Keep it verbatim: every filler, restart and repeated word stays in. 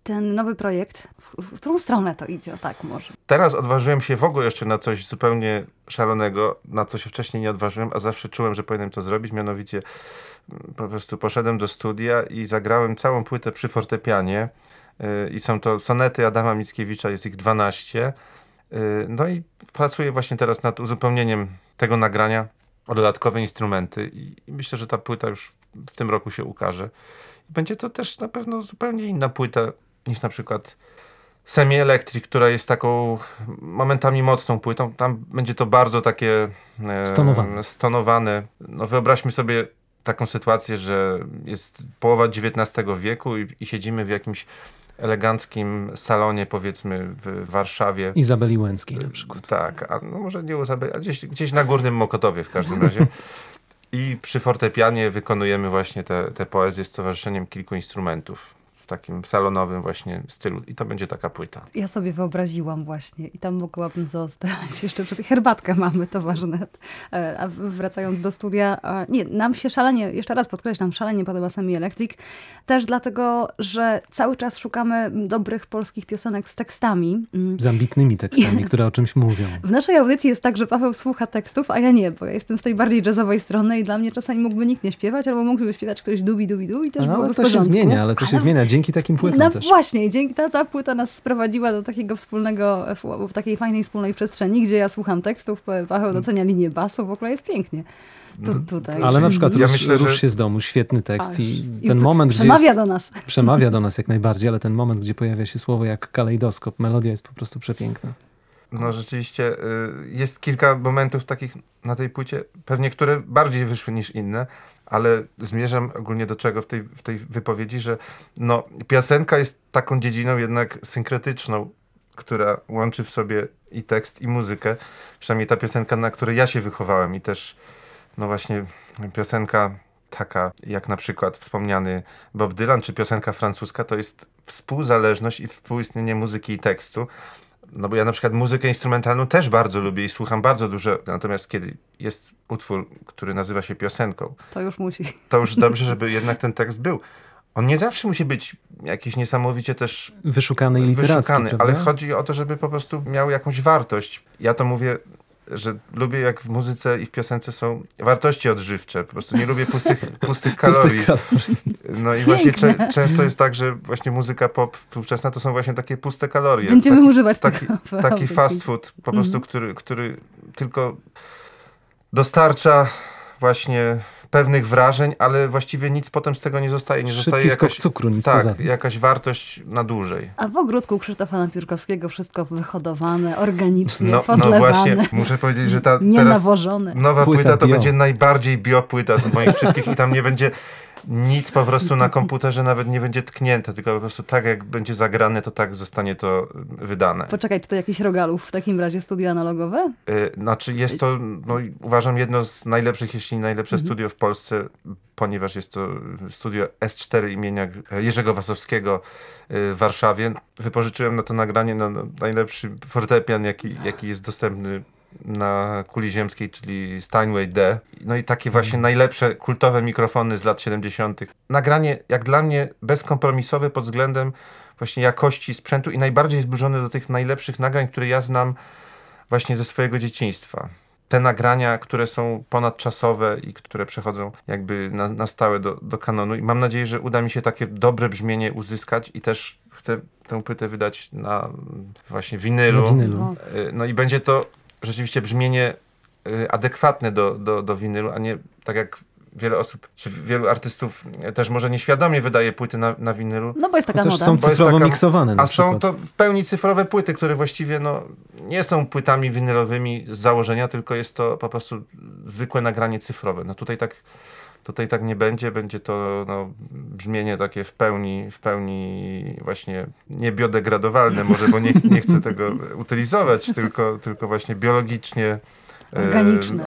ten nowy projekt, w, w którą stronę to idzie? O tak może. Teraz odważyłem się w ogóle jeszcze na coś zupełnie szalonego, na co się wcześniej nie odważyłem, a zawsze czułem, że powinienem to zrobić. Mianowicie po prostu poszedłem do studia i zagrałem całą płytę przy fortepianie. I są to sonety Adama Mickiewicza, jest ich dwanaście. No i pracuję właśnie teraz nad uzupełnieniem tego nagrania o dodatkowe instrumenty i myślę, że ta płyta już w tym roku się ukaże. Będzie to też na pewno zupełnie inna płyta niż na przykład Semi Electric, która jest taką momentami mocną płytą. Tam będzie to bardzo takie e, stonowane. stonowane. No wyobraźmy sobie taką sytuację, że jest połowa dziewiętnastego wieku i, i siedzimy w jakimś eleganckim salonie, powiedzmy w Warszawie. Izabeli Łęckiej na przykład. Tak, a no może nie u Izabeli, a gdzieś, gdzieś na Górnym Mokotowie w każdym razie. I przy fortepianie wykonujemy właśnie te, te poezje z towarzyszeniem kilku instrumentów w takim salonowym właśnie stylu. I to będzie taka płyta. Ja sobie wyobraziłam właśnie i tam mogłabym zostać. Jeszcze przez herbatkę mamy, to ważne. A wracając do studia, nie, nam się szalenie, jeszcze raz podkreślam, szalenie podoba Semi Electric. Też dlatego, że cały czas szukamy dobrych polskich piosenek z tekstami. Z ambitnymi tekstami, które o czymś mówią. W naszej audycji jest tak, że Paweł słucha tekstów, a ja nie, bo ja jestem z tej bardziej jazzowej strony i dla mnie czasami mógłby nikt nie śpiewać, albo mógłby śpiewać ktoś dubi, dubi, du i też no, byłoby ale w to porządku. się zmienia, ale to się ale... zmienia dzięki takim płytom no też. Właśnie, dzięki ta, ta płyta nas sprowadziła do takiego wspólnego, w takiej fajnej wspólnej przestrzeni, gdzie ja słucham tekstów, Paweł docenia linię basu, w ogóle jest pięknie. Tu, tutaj. Ale na przykład ja rusz, myślę, rusz że... się z domu, świetny tekst Aż. i I ten p- moment, przemawia gdzie jest, do nas. Przemawia do nas jak najbardziej, ale ten moment, gdzie pojawia się słowo jak kalejdoskop, melodia jest po prostu przepiękna. No rzeczywiście jest kilka momentów takich na tej płycie, pewnie które bardziej wyszły niż inne, ale zmierzam ogólnie do czego w tej, w tej wypowiedzi, że no, piosenka jest taką dziedziną jednak synkretyczną, która łączy w sobie i tekst, i muzykę. Przynajmniej ta piosenka, na której ja się wychowałem i też no właśnie piosenka taka jak na przykład wspomniany Bob Dylan, czy piosenka francuska, to jest współzależność i współistnienie muzyki i tekstu. No bo ja na przykład muzykę instrumentalną też bardzo lubię i słucham bardzo dużo, natomiast kiedy jest utwór, który nazywa się piosenką, to już musi. To już dobrze, żeby jednak ten tekst był. On nie zawsze musi być jakiś niesamowicie też wyszukany i literacki, wyszukany, prawda? ale chodzi o to, żeby po prostu miał jakąś wartość. Ja to mówię, że lubię jak w muzyce i w piosence są wartości odżywcze. Po prostu nie lubię pustych, pustych kalorii. kalorii. No i właśnie cze- często jest tak, że właśnie muzyka pop współczesna to są właśnie takie puste kalorie. Będziemy taki, używać taki, tego. Taki fast food po prostu, mm. który, który tylko dostarcza właśnie pewnych wrażeń, ale właściwie nic potem z tego nie zostaje. Nie zostaje jakaś, cukru, nic tak, poza tym. jakaś wartość na dłużej. A w ogródku Krzysztofa Napiórkowskiego wszystko wyhodowane, organicznie, no, podlewane. No właśnie, muszę powiedzieć, że ta nie teraz nawożone. nowa płyta, płyta to bio. będzie najbardziej bio płyta z moich wszystkich i tam nie będzie nic po prostu na komputerze nawet nie będzie tknięte, tylko po prostu tak jak będzie zagrane, to tak zostanie to wydane. Poczekaj, czy to jakiś Rogalów w takim razie studio analogowe? Yy, znaczy jest to, no, uważam, jedno z najlepszych, jeśli nie najlepsze mhm. studio w Polsce, ponieważ jest to studio S cztery imienia Jerzego Wasowskiego w Warszawie. Wypożyczyłem na to nagranie no, no, najlepszy fortepian, jaki, jaki jest dostępny na kuli ziemskiej, czyli Steinway D. No i takie właśnie najlepsze kultowe mikrofony z lat siedemdziesiątych. Nagranie, jak dla mnie, bezkompromisowe pod względem właśnie jakości sprzętu i najbardziej zbliżone do tych najlepszych nagrań, które ja znam właśnie ze swojego dzieciństwa. Te nagrania, które są ponadczasowe i które przechodzą jakby na, na stałe do, do kanonu. I mam nadzieję, że uda mi się takie dobre brzmienie uzyskać i też chcę tę płytę wydać na właśnie winylu. winylu. No i będzie to rzeczywiście brzmienie adekwatne do, do, do winylu, a nie tak jak wiele osób, czy wielu artystów też może nieświadomie wydaje płyty na, na winylu. No bo jest taka Chociaż moda. są cyfrowo taka, miksowane na A przykład. są to w pełni cyfrowe płyty, które właściwie no, nie są płytami winylowymi z założenia, tylko jest to po prostu zwykłe nagranie cyfrowe. No tutaj tak, tutaj tak nie będzie, będzie to no, brzmienie takie w pełni, w pełni właśnie nie biodegradowalne może, bo nie, nie chcę tego utylizować, tylko, tylko właśnie biologicznie Organiczne.